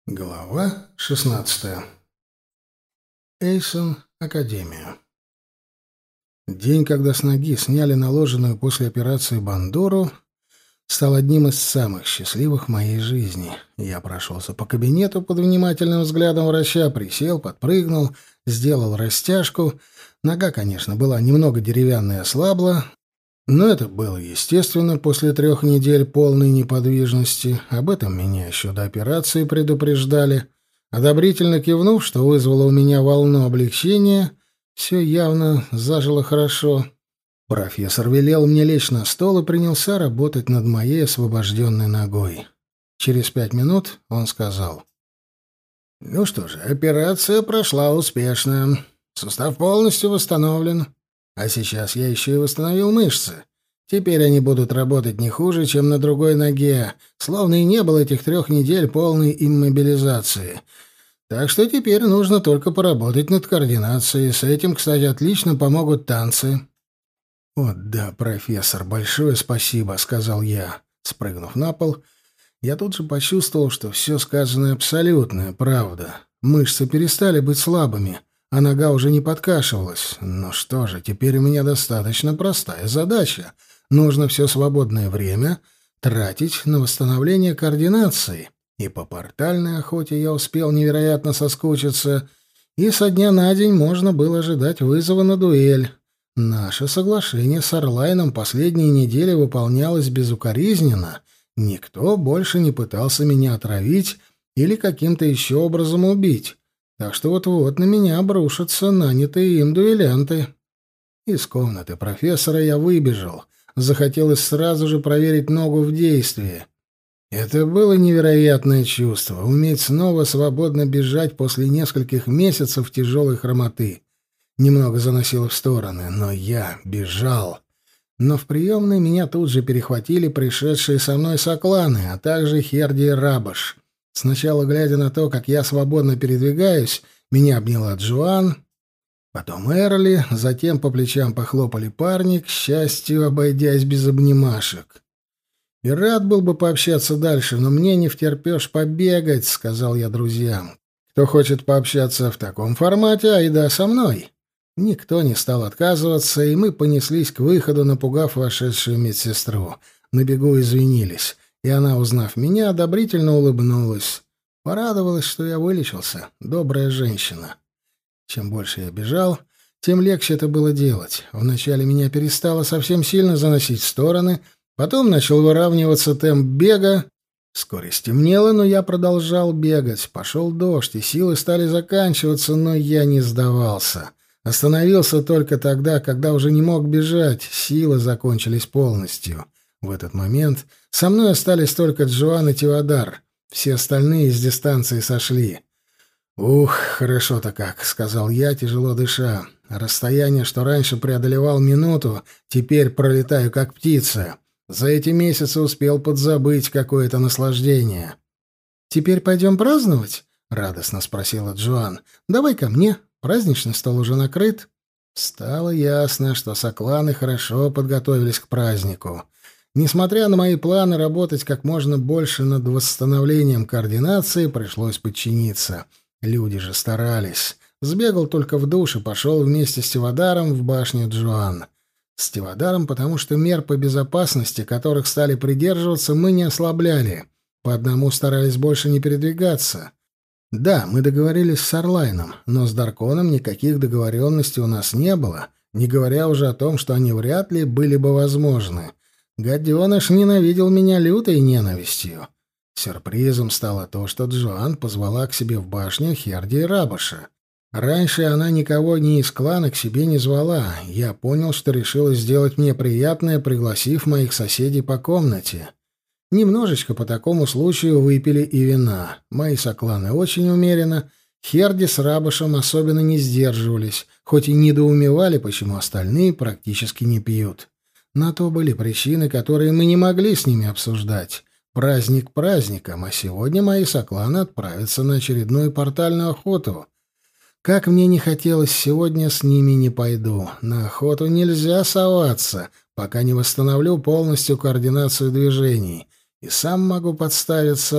Глава 16. Эйсон Академия. День, когда с ноги сняли наложенную после операции бандуру, стал одним из самых счастливых в моей жизни. Я прошелся по кабинету под внимательным взглядом врача, присел, подпрыгнул, сделал растяжку. Нога, конечно, была немного деревянная и ослабла, но это было естественно после 3 недель полной неподвижности. Об этом меня еще до операции предупреждали. Одобрительно кивнув, что вызвало у меня волну облегчения, все явно зажило хорошо. Профессор велел мне лечь на стол и принялся работать над моей освобожденной ногой. Через 5 минут он сказал: «Ну что же, операция прошла успешно. Сустав полностью восстановлен. А сейчас я еще и восстановил мышцы. Теперь они будут работать не хуже, чем на другой ноге, словно и не было этих 3 недель полной иммобилизации. Так что теперь нужно только поработать над координацией. С этим, кстати, отлично помогут танцы». «О да, профессор, большое спасибо», — сказал я. Спрыгнув на пол, я тут же почувствовал, что все сказанное абсолютная правда. Мышцы перестали быть слабыми, а нога уже не подкашивалась. Ну что же, теперь у меня достаточно простая задача. Нужно все свободное время тратить на восстановление координации. И по портальной охоте я успел невероятно соскучиться, и со дня на день можно было ожидать вызова на дуэль. Наше соглашение с Орлайном последние недели выполнялось безукоризненно. Никто больше не пытался меня отравить или каким-то еще образом убить. Так что вот-вот на меня обрушатся нанятые им дуэлянты. Из комнаты профессора я выбежал. Захотелось сразу же проверить ногу в действии. Это было невероятное чувство — уметь снова свободно бежать после нескольких месяцев тяжелой хромоты. Немного заносило в стороны, но я бежал. Но в приемной меня тут же перехватили пришедшие со мной сокланы, а также Херди и Рабаш. Сначала, глядя на то, как я свободно передвигаюсь, меня обняла Джоан, потом Эрли, затем по плечам похлопали парни, к счастью, обойдясь без обнимашек. «И рад был бы пообщаться дальше, но мне не втерпешь побегать», — сказал я друзьям. «Кто хочет пообщаться в таком формате, айда со мной». Никто не стал отказываться, и мы понеслись к выходу, напугав вошедшую медсестру. На бегу извинились, и она, узнав меня, одобрительно улыбнулась. Порадовалась, что я вылечился. Добрая женщина. Чем больше я бежал, тем легче это было делать. Вначале меня перестало совсем сильно заносить в стороны, потом начал выравниваться темп бега. Вскоре стемнело, но я продолжал бегать. Пошел дождь, и силы стали заканчиваться, но я не сдавался. Остановился только тогда, когда уже не мог бежать, силы закончились полностью. В этот момент со мной остались только Джоан и Тивадар. Все остальные с дистанции сошли. «Ух, хорошо-то как», — сказал я, тяжело дыша. «Расстояние, что раньше преодолевал минуту, теперь пролетаю как птица. За эти месяцы успел подзабыть какое-то наслаждение». «Теперь пойдем праздновать?» — радостно спросила Джоан. «Давай ко мне. Праздничный стол уже накрыт». Стало ясно, что сокланы хорошо подготовились к празднику. Несмотря на мои планы работать как можно больше над восстановлением координации, пришлось подчиниться. Люди же старались. Сбегал только в душ и пошел вместе с Тивадаром в башню Джоан. С Тивадаром, потому что мер по безопасности, которых стали придерживаться, мы не ослабляли. По одному старались больше не передвигаться. Да, мы договорились с Орлайном, но с Дарконом никаких договоренностей у нас не было, не говоря уже о том, что они вряд ли были бы возможны. Гаденыш ненавидел меня лютой ненавистью. Сюрпризом стало то, что Джоан позвала к себе в башню Херди и Рабаша. Раньше она никого ни из клана к себе не звала. Я понял, что решила сделать мне приятное, пригласив моих соседей по комнате. Немножечко по такому случаю выпили и вина. Мои сокланы очень умеренно. Херди с Рабашем особенно не сдерживались, хоть и недоумевали, почему остальные практически не пьют. На то были причины, которые мы не могли с ними обсуждать. Праздник праздником, а сегодня мои сокланы отправятся на очередную портальную охоту. Как мне не хотелось, сегодня с ними не пойду. На охоту нельзя соваться, пока не восстановлю полностью координацию движений. И сам могу подставиться,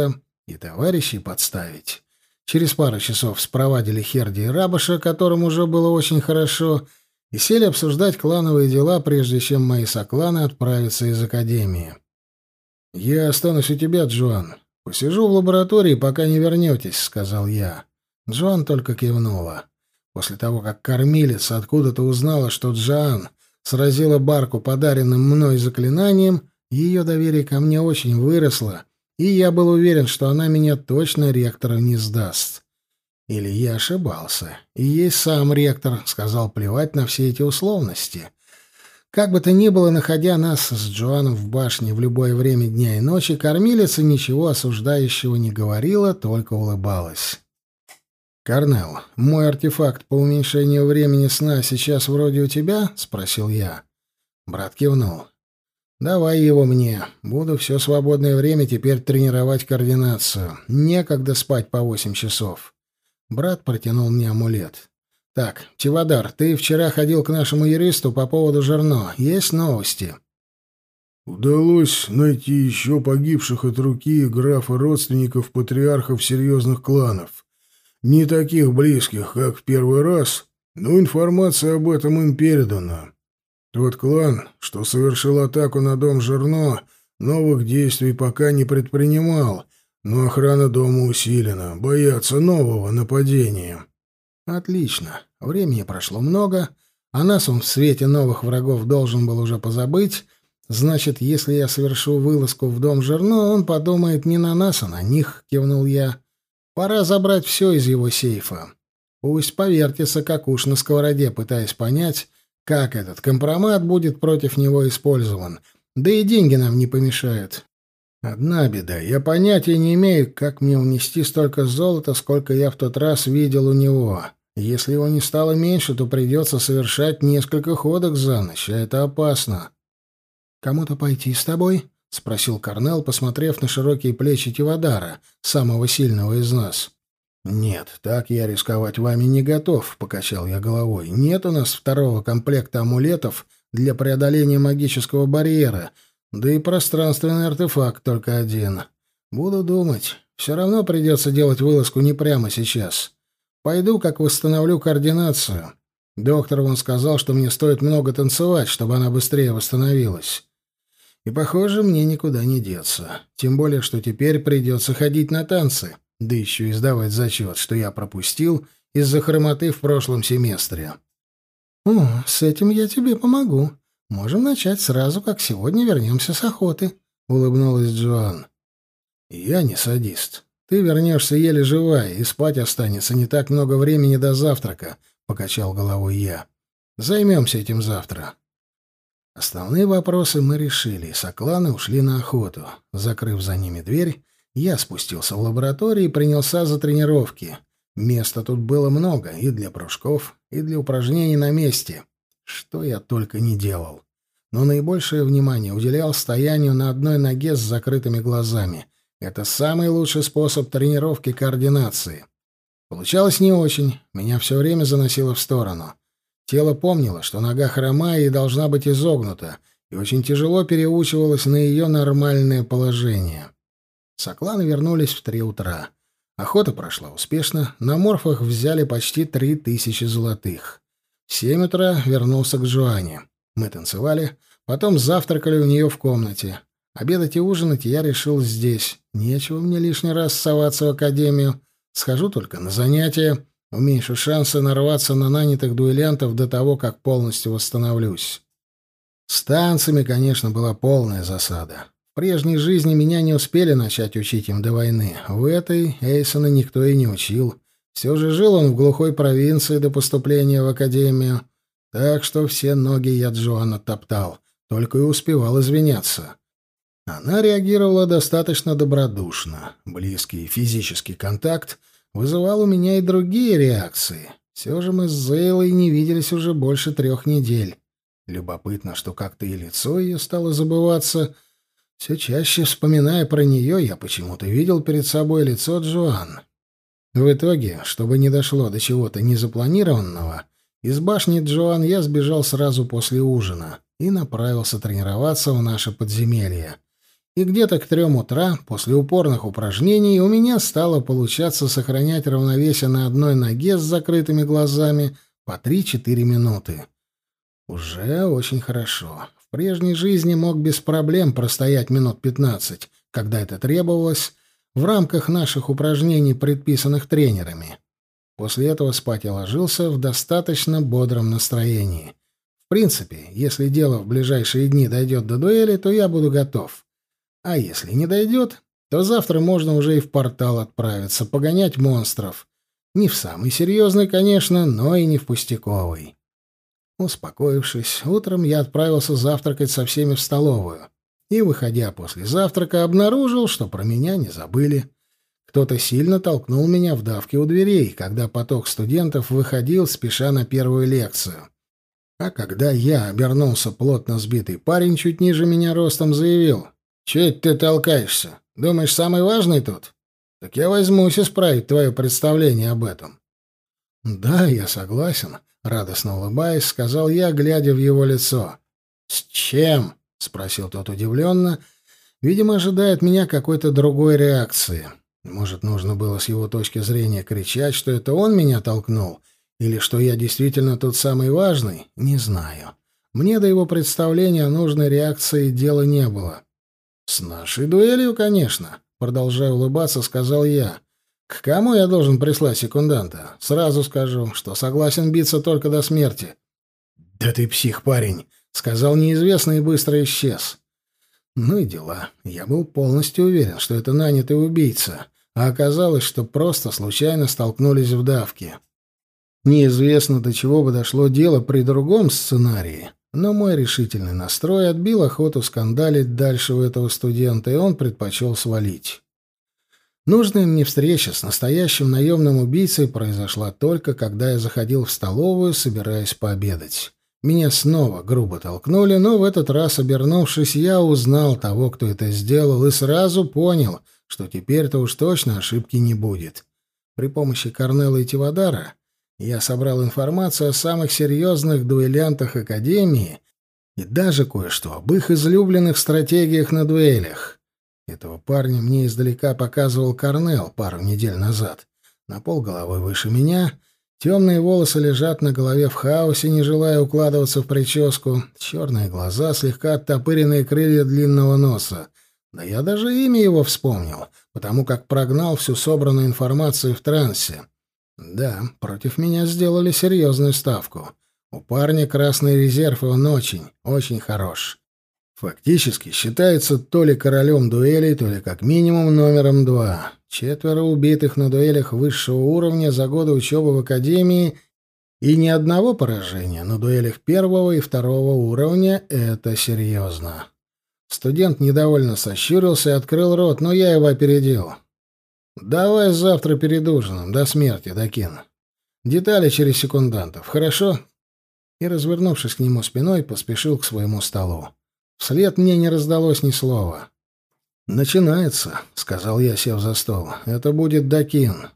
и товарищей подставить. Через пару часов спровадили Херди и Рабыша, которым уже было очень хорошо, и сели обсуждать клановые дела, прежде чем мои сокланы отправятся из академии. «Я останусь у тебя, Джоан. Посижу в лаборатории, пока не вернетесь», — сказал я. Джоан только кивнула. После того, как кормилица откуда-то узнала, что Джоан сразила Барку подаренным мной заклинанием, ее доверие ко мне очень выросло, и я был уверен, что она меня точно ректору не сдаст. Или я ошибался, и ей сам ректор сказал плевать на все эти условности. Как бы то ни было, находя нас с Джоаном в башне в любое время дня и ночи, кормилица ничего осуждающего не говорила, только улыбалась. «Корнел, мой артефакт по уменьшению времени сна сейчас вроде у тебя?» — спросил я. Брат кивнул. «Давай его мне. Буду все свободное время теперь тренировать координацию. Некогда спать по 8 часов». Брат протянул мне амулет. «Так, Тивадар, ты вчера ходил к нашему юристу по поводу Жерно. Есть новости?» «Удалось найти еще погибших от руки графа родственников патриархов серьезных кланов. Не таких близких, как в первый раз, но информация об этом им передана. Тот клан, что совершил атаку на дом Жерно, новых действий пока не предпринимал, но охрана дома усилена, боятся нового нападения». «Отлично. Времени прошло много, а нас он в свете новых врагов должен был уже позабыть. Значит, если я совершу вылазку в дом Жерно, он подумает не на нас, а на них», — кивнул я. «Пора забрать все из его сейфа. Пусть повертится, как уж на сковороде, пытаясь понять, как этот компромат будет против него использован. Да и деньги нам не помешают. Одна беда. Я понятия не имею, как мне унести столько золота, сколько я в тот раз видел у него. Если его не стало меньше, то придется совершать несколько ходок за ночь, а это опасно». «Кому-то пойти с тобой?» — спросил Корнел, посмотрев на широкие плечи Тивадара, самого сильного из нас. «Нет, так я рисковать вами не готов», — покачал я головой. «Нет у нас второго комплекта амулетов для преодоления магического барьера, да и пространственный артефакт только один. Буду думать. Все равно придется делать вылазку не прямо сейчас. Пойду, как восстановлю координацию. Доктор вон сказал, что мне стоит много танцевать, чтобы она быстрее восстановилась. И, похоже, мне никуда не деться. Тем более, что теперь придется ходить на танцы, да еще и сдавать зачет, что я пропустил из-за хромоты в прошлом семестре». «О, с этим я тебе помогу. Можем начать сразу, как сегодня вернемся с охоты», — улыбнулась Джоан. «Я не садист. Ты вернешься еле живая, и спать останется не так много времени до завтрака», — покачал головой я. «Займемся этим завтра». Основные вопросы мы решили, и сокланы ушли на охоту. Закрыв за ними дверь, я спустился в лабораторию и принялся за тренировки. Места тут было много и для прыжков, и для упражнений на месте. Что я только не делал. Но наибольшее внимание уделял стоянию на одной ноге с закрытыми глазами. Это самый лучший способ тренировки координации. Получалось не очень, меня все время заносило в сторону. Тело помнило, что нога хромая и должна быть изогнута, и очень тяжело переучивалось на ее нормальное положение. Сокланы вернулись в 3 утра. Охота прошла успешно, на морфах взяли почти 3000 золотых. В 7 утра вернулся к Джоанне. Мы танцевали, потом завтракали у нее в комнате. Обедать и ужинать я решил здесь. Нечего мне лишний раз соваться в академию. Схожу только на занятия, уменьшу шансы нарваться на нанятых дуэлянтов до того, как полностью восстановлюсь. С танцами, конечно, была полная засада. В прежней жизни меня не успели начать учить им до войны. В этой Эйсона никто и не учил. Все же жил он в глухой провинции до поступления в академию. Так что все ноги я Джоанна топтал, только и успевал извиняться. Она реагировала достаточно добродушно. Близкий физический контакт вызывал у меня и другие реакции. Все же мы с Зейлой не виделись уже больше 3 недель. Любопытно, что как-то и лицо ее стало забываться. Все чаще, вспоминая про нее, я почему-то видел перед собой лицо Джоан. В итоге, чтобы не дошло до чего-то незапланированного, из башни Джоан я сбежал сразу после ужина и направился тренироваться в наше подземелье. И где-то к 3 утра, после упорных упражнений, у меня стало получаться сохранять равновесие на одной ноге с закрытыми глазами по 3-4 минуты. Уже очень хорошо. В прежней жизни мог без проблем простоять минут 15, когда это требовалось, в рамках наших упражнений, предписанных тренерами. После этого спать я ложился в достаточно бодром настроении. В принципе, если дело в ближайшие дни дойдет до дуэли, то я буду готов. А если не дойдет, то завтра можно уже и в портал отправиться, погонять монстров. Не в самый серьезный, конечно, но и не в пустяковый. Успокоившись, утром я отправился завтракать со всеми в столовую. И, выходя после завтрака, обнаружил, что про меня не забыли. Кто-то сильно толкнул меня в давке у дверей, когда поток студентов выходил, спеша на первую лекцию. А когда я обернулся, плотно сбитый парень чуть ниже меня ростом заявил: «Че это ты толкаешься? Думаешь, самый важный тут? Так я возьмусь исправить твое представление об этом». «Да, я согласен», — радостно улыбаясь, сказал я, глядя в его лицо. «С чем?» — спросил тот удивленно. Видимо, ожидая от меня какой-то другой реакции. Может, нужно было с его точки зрения кричать, что это он меня толкнул, или что я действительно тот самый важный, не знаю. Мне до его представления о нужной реакции дела не было. «С нашей дуэлью, конечно», — продолжая улыбаться, сказал я. «К кому я должен прислать секунданта? Сразу скажу, что согласен биться только до смерти». «Да ты псих, парень», — сказал неизвестный и быстро исчез. Ну и дела. Я был полностью уверен, что это нанятый убийца, а оказалось, что просто случайно столкнулись в давке. Неизвестно, до чего бы дошло дело при другом сценарии. Но мой решительный настрой отбил охоту скандалить дальше у этого студента, и он предпочел свалить. Нужная мне встреча с настоящим наемным убийцей произошла только, когда я заходил в столовую, собираясь пообедать. Меня снова грубо толкнули, но в этот раз, обернувшись, я узнал того, кто это сделал, и сразу понял, что теперь-то уж точно ошибки не будет. При помощи Корнелла и Тивадара я собрал информацию о самых серьезных дуэлянтах Академии и даже кое-что об их излюбленных стратегиях на дуэлях. Этого парня мне издалека показывал Корнелл пару недель назад. На полголовы выше меня, темные волосы лежат на голове в хаосе, не желая укладываться в прическу, черные глаза, слегка оттопыренные крылья длинного носа. Да я даже имя его вспомнил, потому как прогнал всю собранную информацию в трансе. Да, против меня сделали серьезную ставку. У парня красный резерв, и он очень, очень хорош. Фактически считается то ли королем дуэлей, то ли как минимум номером 2. 4 убитых на дуэлях высшего уровня за годы учебы в академии и ни одного поражения на дуэлях 1 и 2 уровня — это серьезно. Студент недовольно сощурился и открыл рот, но я его опередил. «Давай завтра перед ужином, до смерти, Дакин. Детали через секундантов, хорошо?» И, развернувшись к нему спиной, поспешил к своему столу. Вслед мне не раздалось ни слова. «Начинается», — сказал я, сев за стол. «Это будет Дакин».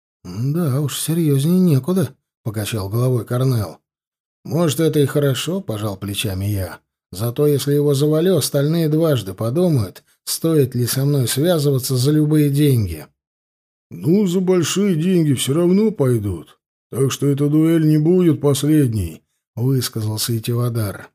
«Да уж, серьезнее некуда», — покачал головой Корнелл. «Может, это и хорошо», — пожал плечами я. «Зато если его завалю, остальные дважды подумают, стоит ли со мной связываться за любые деньги». «Ну, за большие деньги все равно пойдут. Так что эта дуэль не будет последней», — высказался Итивадар.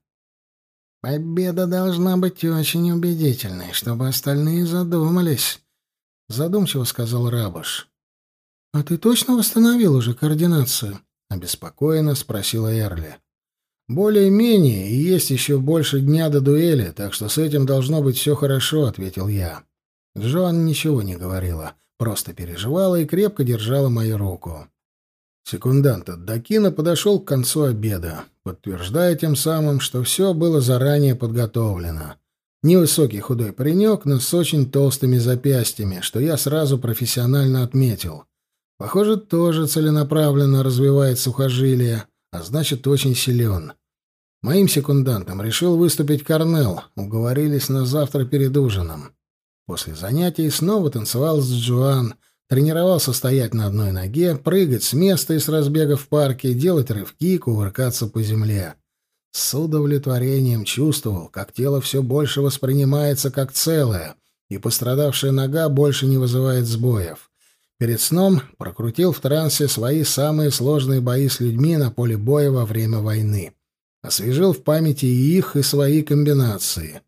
«Победа должна быть очень убедительной, чтобы остальные задумались», — задумчиво сказал Рабаш. «А ты точно восстановил уже координацию?» — обеспокоенно спросила Эрли. «Более-менее, и есть еще больше дня до дуэли, так что с этим должно быть все хорошо», — ответил я. Джоан ничего не говорила, просто переживала и крепко держала мою руку. Секундант от Дакина подошел к концу обеда, подтверждая тем самым, что все было заранее подготовлено. Невысокий худой паренек, но с очень толстыми запястьями, что я сразу профессионально отметил. Похоже, тоже целенаправленно развивает сухожилия, а значит, очень силен. Моим секундантом решил выступить Корнелл, уговорились на завтра перед ужином. После занятий снова танцевал с Джоан, тренировался стоять на одной ноге, прыгать с места и с разбега в парке, делать рывки, кувыркаться по земле. С удовлетворением чувствовал, как тело все больше воспринимается как целое, и пострадавшая нога больше не вызывает сбоев. Перед сном прокрутил в трансе свои самые сложные бои с людьми на поле боя во время войны. Освежил в памяти и их, и свои комбинации.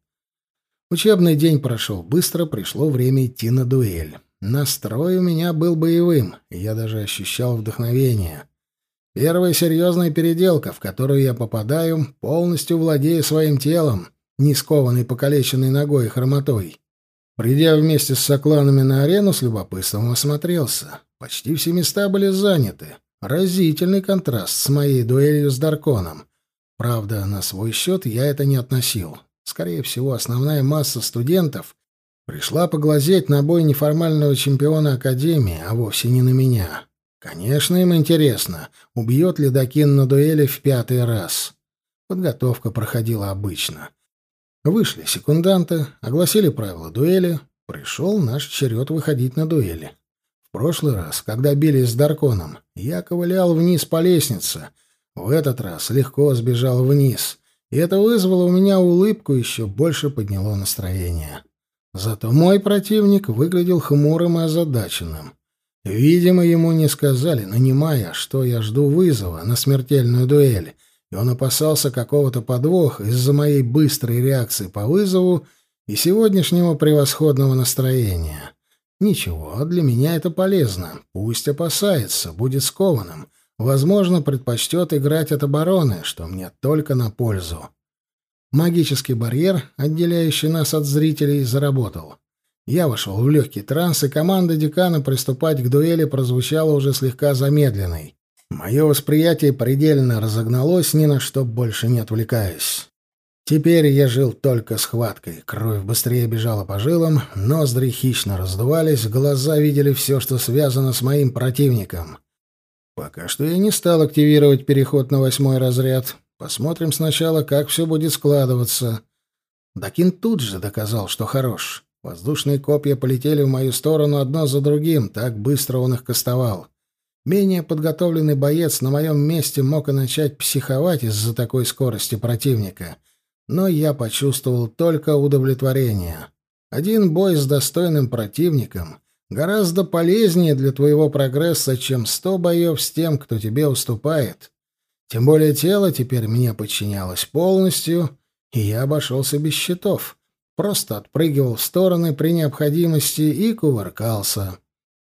Учебный день прошел быстро, пришло время идти на дуэль. Настрой у меня был боевым, и я даже ощущал вдохновение. Первая серьезная переделка, в которую я попадаю, полностью владея своим телом, не скованной покалеченной ногой и хромотой. Придя вместе с сокланами на арену, с любопытством осмотрелся. Почти все места были заняты. Разительный контраст с моей дуэлью с Дарконом. Правда, на свой счет я это не относил. Скорее всего, основная масса студентов пришла поглазеть на бой неформального чемпиона Академии, а вовсе не на меня. Конечно, им интересно, убьет ли Дакин на дуэли в 5-й раз. Подготовка проходила обычно. Вышли секунданты, огласили правила дуэли. Пришел наш черед выходить на дуэли. В прошлый раз, когда бились с Дарконом, я ковылял вниз по лестнице. В этот раз легко сбежал вниз. И это вызвало у меня улыбку, еще больше подняло настроение. Зато мой противник выглядел хмурым и озадаченным. Видимо, ему не сказали, нанимая, что я жду вызова на смертельную дуэль, и он опасался какого-то подвоха из-за моей быстрой реакции по вызову и сегодняшнего превосходного настроения. Ничего, для меня это полезно. Пусть опасается, будет скованным. Возможно, предпочтет играть от обороны, что мне только на пользу. Магический барьер, отделяющий нас от зрителей, заработал. Я вошел в легкий транс, и команда декана приступать к дуэли прозвучала уже слегка замедленной. Мое восприятие предельно разогналось, ни на что больше не отвлекаясь. Теперь я жил только схваткой. Кровь быстрее бежала по жилам, ноздри хищно раздувались, глаза видели все, что связано с моим противником. Пока что я не стал активировать переход на 8-й разряд. Посмотрим сначала, как все будет складываться. Дакин тут же доказал, что хорош. Воздушные копья полетели в мою сторону одно за другим, так быстро он их кастовал. Менее подготовленный боец на моем месте мог и начать психовать из-за такой скорости противника. Но я почувствовал только удовлетворение. Один бой с достойным противником гораздо полезнее для твоего прогресса, чем 100 боев с тем, кто тебе уступает. Тем более тело теперь мне подчинялось полностью, и я обошелся без щитов. Просто отпрыгивал в стороны при необходимости и кувыркался.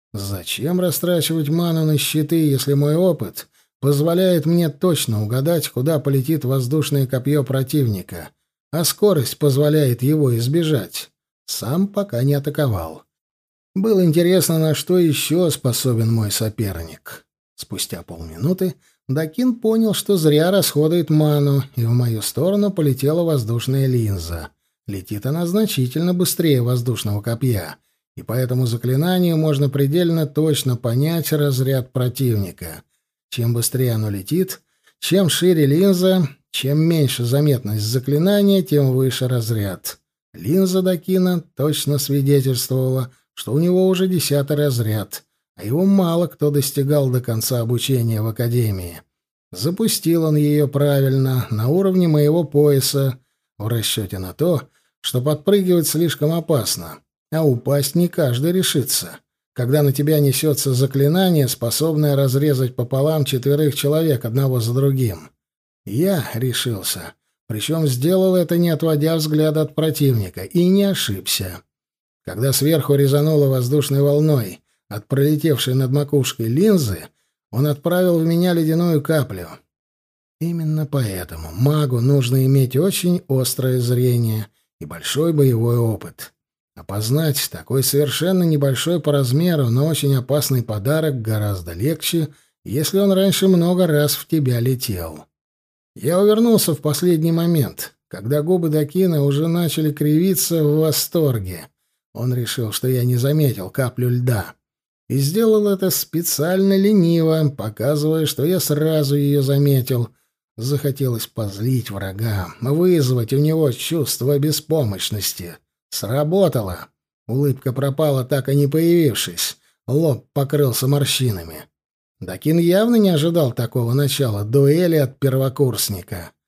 Зачем растрачивать ману на щиты, если мой опыт позволяет мне точно угадать, куда полетит воздушное копье противника, а скорость позволяет его избежать? Сам пока не атаковал. Было интересно, на что еще способен мой соперник. Спустя полминуты Дакин понял, что зря расходует ману, и в мою сторону полетела воздушная линза. Летит она значительно быстрее воздушного копья, и по этому заклинанию можно предельно точно понять разряд противника. Чем быстрее оно летит, чем шире линза, чем меньше заметность заклинания, тем выше разряд. Линза Дакина точно свидетельствовала, что у него уже 10-й разряд, а его мало кто достигал до конца обучения в академии. Запустил он ее правильно, на уровне моего пояса, в расчете на то, что подпрыгивать слишком опасно, а упасть не каждый решится, когда на тебя несется заклинание, способное разрезать пополам 4 человек одного за другим. Я решился, причем сделал это, не отводя взгляда от противника, и не ошибся. Когда сверху резануло воздушной волной от пролетевшей над макушкой линзы, он отправил в меня ледяную каплю. Именно поэтому магу нужно иметь очень острое зрение и большой боевой опыт. Опознать такой совершенно небольшой по размеру, но очень опасный подарок гораздо легче, если он раньше много раз в тебя летел. Я увернулся в последний момент, когда губы Дакина уже начали кривиться в восторге. Он решил, что я не заметил каплю льда. И сделал это специально лениво, показывая, что я сразу ее заметил. Захотелось позлить врага, вызвать у него чувство беспомощности. Сработало. Улыбка пропала, так и не появившись. Лоб покрылся морщинами. Дакин явно не ожидал такого начала дуэли от первокурсника.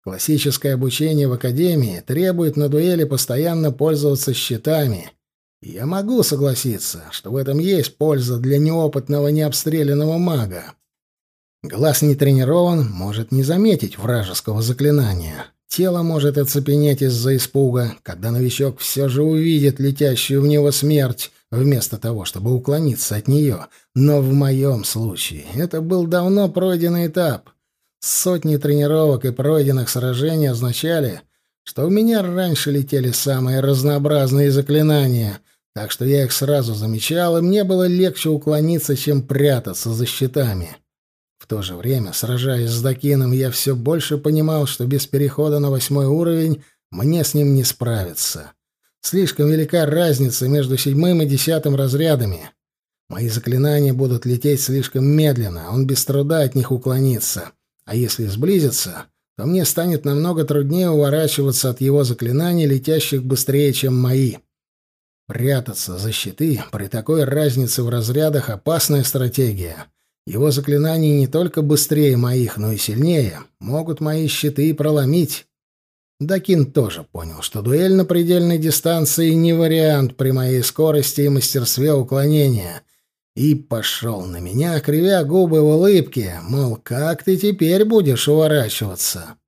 Классическое обучение в академии требует на дуэли постоянно пользоваться щитами. И я могу согласиться, что в этом есть польза для неопытного необстрелянного мага. Глаз не тренирован, может не заметить вражеского заклинания. Тело может оцепенеть из-за испуга, когда новичок все же увидит летящую в него смерть, вместо того, чтобы уклониться от нее. Но в моем случае это был давно пройденный этап. Сотни тренировок и пройденных сражений означали, что у меня раньше летели самые разнообразные заклинания, так что я их сразу замечал, и мне было легче уклониться, чем прятаться за щитами. В то же время, сражаясь с Дакином, я все больше понимал, что без перехода на 8 уровень мне с ним не справиться. Слишком велика разница между 7 и 10 разрядами. Мои заклинания будут лететь слишком медленно, он без труда от них уклонится. А если сблизиться, то мне станет намного труднее уворачиваться от его заклинаний, летящих быстрее, чем мои. Прятаться за щиты при такой разнице в разрядах — опасная стратегия. Его заклинания не только быстрее моих, но и сильнее. Могут мои щиты проломить. Дакин тоже понял, что дуэль на предельной дистанции не вариант при моей скорости и мастерстве уклонения. И пошел на меня, кривя губы в улыбке, мол, как ты теперь будешь уворачиваться?